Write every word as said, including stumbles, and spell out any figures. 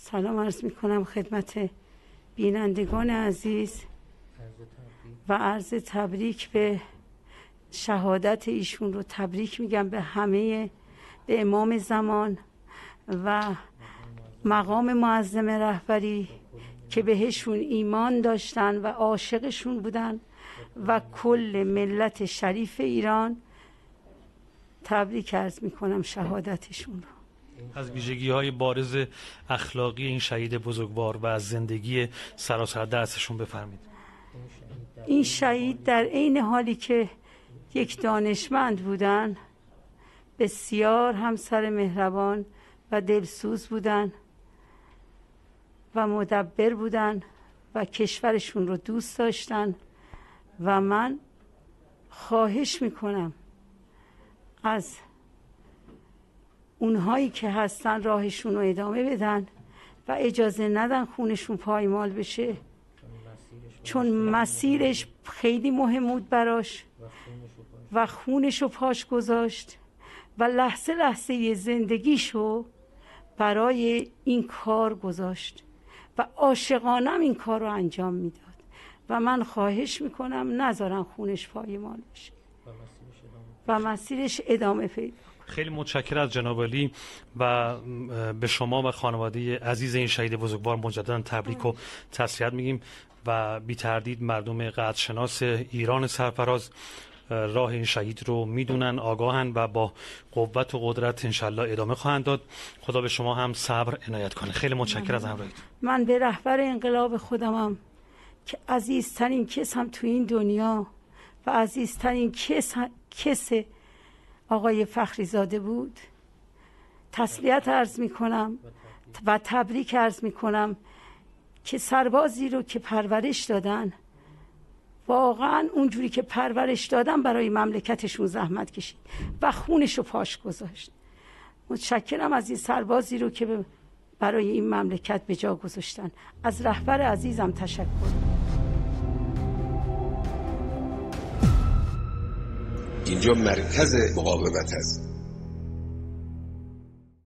سلام عرض می کنم خدمت بینندگان عزیز و عرض تبریک به شهادت ایشون رو تبریک میگم به همه، به امام زمان و مقام معظم رهبری که بهشون ایمان داشتن و عاشقشون بودن و کل ملت شریف ایران. تبریک عرض میکنم شهادتشون رو. از ویژگی‌های بارز اخلاقی این شهید بزرگوار و از زندگی سراسر دستشون بفرمایید. این شهید در عین حالی که یک دانشمند بودن، بسیار همسر مهربان و دلسوز بودن و مدبر بودن و کشورشون رو دوست داشتن و من خواهش میکنم از اونهایی که هستن راهشون رو ادامه بدن و اجازه ندن خونشون پایمال بشه، چون مسیرش خیلی مهم بود براش و خونشو پاش گذاشت و لحظه لحظه زندگیشو برای این کار گذاشت و عاشقانم این کار رو انجام میداد و من خواهش میکنم نذارن خونش پایمال بشه و مسیرش ادامه پیدا. خیلی متشکرم از جناب عالی و به شما و خانواده عزیز این شهید بزرگوار مجددا تبریک و تسلیت میگیم و بی تردید مردم قدرشناس ایران سرفراز راه این شهید رو میدونن، آگاهن و با قوت و قدرت انشالله ادامه خواهند داد. خدا به شما هم صبر عنایت کنه. خیلی متشکرم از همراهیتون. من به رهبر انقلاب خودمم که عزیزترین کس هم تو این دنیا و عزیزترین کس, کس آقای فخری زاده بود تسلیت عرض میکنم و تبریک عرض میکنم که سربازی رو که پرورش دادن، واقعا اونجوری که پرورش دادن برای مملکتشون زحمت کشید و خونشو پاش گذاشت. متشکرم از این سربازی رو که برای این مملکت به جا گذاشتن. از رهبر عزیزم تشکر. اینجا مرکز مقاومت است.